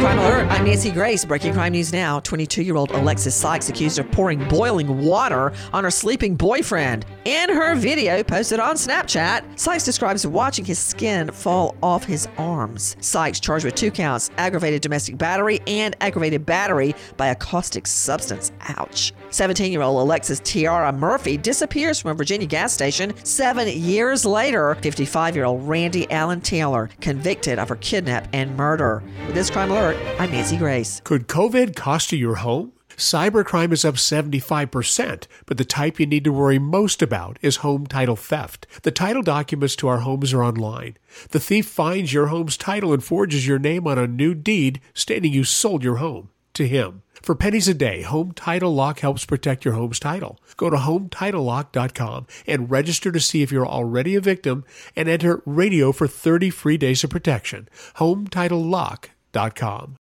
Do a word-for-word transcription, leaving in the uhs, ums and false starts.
Crime Alert, I'm Nancy Grace. Breaking crime news now. twenty-two-year-old Alexis Sykes accused of pouring boiling water on her sleeping boyfriend. In her video posted on Snapchat, Sykes describes watching his skin fall off his arms. Sykes charged with two counts, aggravated domestic battery and aggravated battery by a caustic substance. Ouch. seventeen-year-old Alexis Tiara Murphy disappears from a Virginia gas station seven years later. fifty-five-year-old Randy Allen Taylor convicted of her kidnap and murder. With this Crime Alert, I'm Nancy Grace. Could COVID cost you your home? Cybercrime is up seventy-five percent, but the type you need to worry most about is home title theft. The title documents to our homes are online. The thief finds your home's title and forges your name on a new deed stating you sold your home to him. For pennies a day, Home Title Lock helps protect your home's title. Go to home title lock dot com and register to see if you're already a victim and enter radio for thirty free days of protection. home title lock dot com.